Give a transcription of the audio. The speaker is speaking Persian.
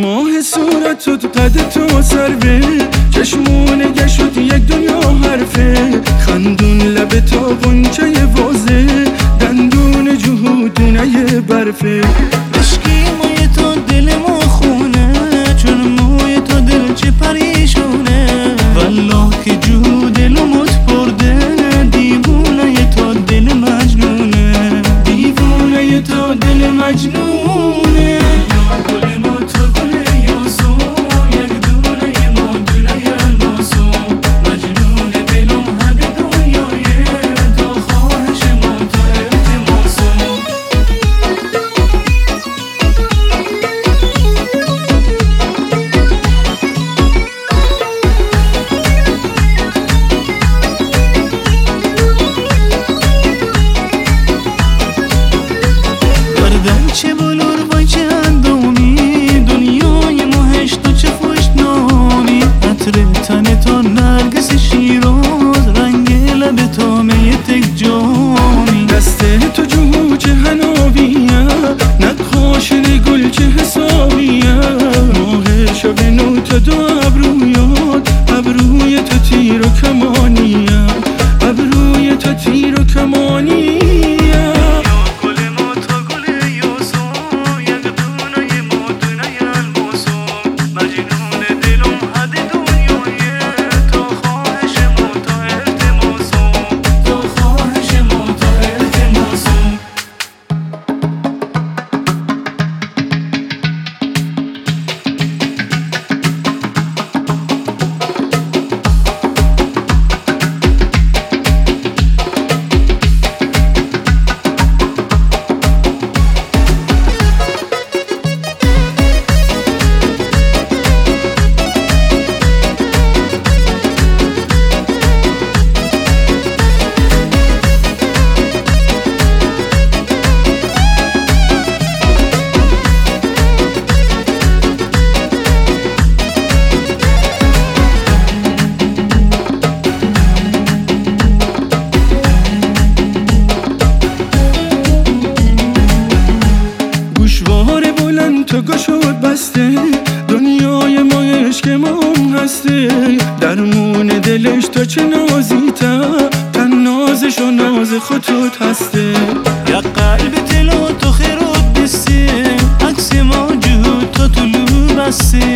ماه صورتت قد تو سروه، چشمونه شد یک دنیا حرفه، خندون لب تا غنچه وازه، دندون جهودونه برفه. عشقی موی تو دل ما خونه، چون موی تو دل چه پریشونه، والله که جو دلمت برده، دیوونه تو دل مجنونه، دیوونه تو دل مجنونه. چه بلور وای چه اندامی، دنیای ماهش تو چه خوش نامی، عطر تن تا نرگس شیراز، رنگ لب تا می تک جامی، دست تو جو چه هنابیه، نقاش گل چه حسابیه، ماه شب نو تا دو ابرویات، ابروی تو تیر و کمانیه، ابروی تو تیر و کمانیه. تو گشود بسته، دنیای ما عشق ما هسته، درمون دلش تو چه نازی تن نازش و ناز خودت هسته. یا قلب تلو تو خیرات بسته، عکس ما جهود تو طلو بسته،